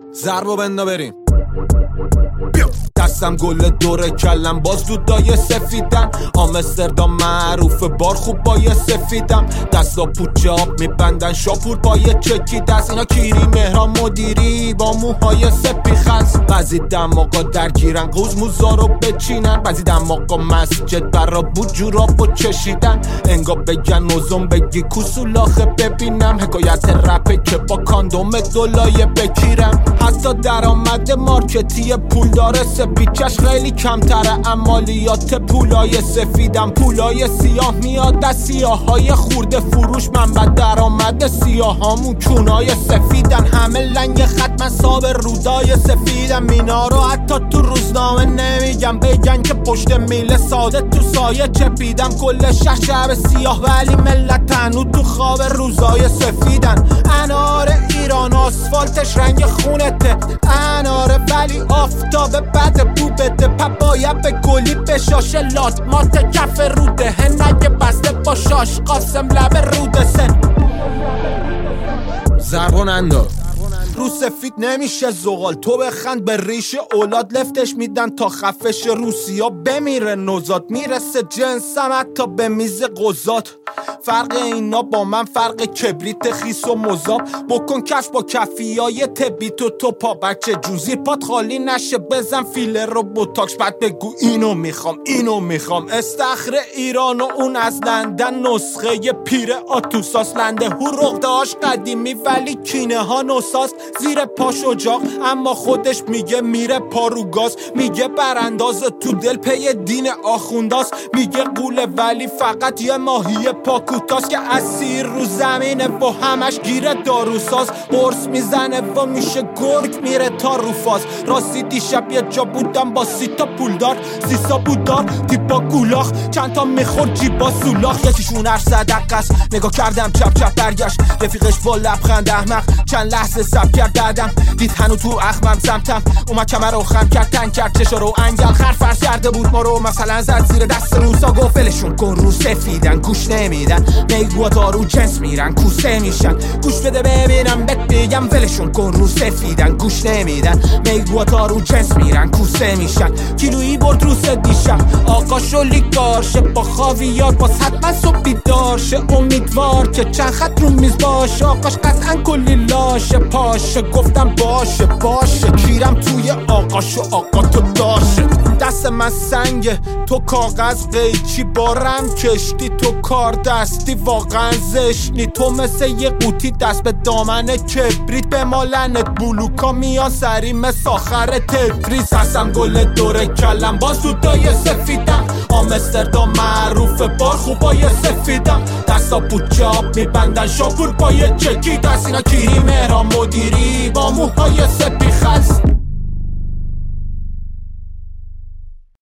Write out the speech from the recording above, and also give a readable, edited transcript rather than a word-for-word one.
ضربو بندا بریم. دستم گل دوره کلم باز دودای سفیدن. آمستردام معروف بار خوب بای سفیدم. دستا پوچه آب میبندن شاپور پای چکی دست. اینا کیری مهران مدیری با موهای سپی خز. بعضی دماغا درگیرن قوز موزا رو بچینن. بعضی دماغا مسجد برا بود جوراب و چشیدن. انگا بگن نوزم بگی کوسولاخه ببینم. حکایت رپه که با کاندوم دولای بگیرم. حتی درآمد مارکتی پول داره سپیچش خیلی کمتره. عمالیات پولای سفیدم. پولای سیاه میاد از سیاهای خورده فروش. منبع درآمد سیاهامون چونای سفیدن. همه لنگ ختم صاب رودای سفیدم. اینا رو حتی تو روزنامه نمیگم. بگن که پشت میله ساده تو سایه چپیدم. کل شب سیاه ولی ملت هنو تو خواب روزای سفیدن. انار ایران آسفالتش رنگ خونته. اناره ولی آفتاب بد بو بده. پاپایا به گلی بشاشه لات مات کف روده. هنگه بسته با شاش قاسم لب روده سن. ضربون انداز رو سفید نمیشه زغال. تو بخند به ریش اولاد لفتش میدن تا خفش. روسیا بمیره نوزاد. میرسه جنسم حتی به میز قضات. فرق اینا با من فرق کبریت خیس و مذاب. بکن کش با کفیای تبی تو پا بچه جوزی پات خالی نشه. بزن فیلر رو بوتاکس بعد بگو اینو میخوام. استخر ایران و اون از لندن نسخه پیر آتوساس. لنده هروغ داشت قدیمی ولی کینه ها نوساست. زیر پاش اجاق اما خودش میگه میره پارو گاز. میگه برانداز تو دل پی دین آخونداست. میگه قوله ولی فقط یه ماهی پاکوتاست که اسیر رو زمینه و همش گیره داروساز. قرص میزنه و میشه گرگ میره تا روفاز. راستی دیشب یه جا بودم با 30 تا پولدار. 300 بودار تیپا گولاخ چند تا میخورد جیبا سولاخ. یکیشون هر صدق است. نگاه کردم چپ برگشت. رفیقش با لبخند احمق چند لحظه سب کرد. دادم دید هنو تو اخمم سمتم. اومد کمر رو خم کرد تنگ کرد چشا رو انگل خرفرز کرده بود ما رو. مثلا زد زیر دست روسا گفت ولشون کن رو سفیدن. گوش نمیدن میگوتا رو جنس میرن کوسه میشن. گوش بده ببینم بهت بگم ولشون کن رو سفیدن. گوش نمیدن میگوتا رو جنس میرن کوسه میشن. کیلویی برد روس دیشب آقا شلیکار شه با خاویار. باز حتما صبح بیدار شه امیدوار که چند خط رو میز باشه. آقاش قطعا کلی لاشه پاشه. گفتم باشه کیرم توی آقاشو آقا تو داشه. دست من سنگه تو کاغذ قیچی بارم کشتی. تو کار دستی واقعا زشنی. تو مثل یه قوطی دست به دامن کبریت. به مالنت بلوکا میان سری مثل آخر تدریس. هستم گل دوره کلم باز دودای سفیدم. آمستردام معروف بار خوبای سفیدم. دستا پوچه آب میبندن شاپور پای چکی دست. اینا کیری مهران مدیری با موهای سفید.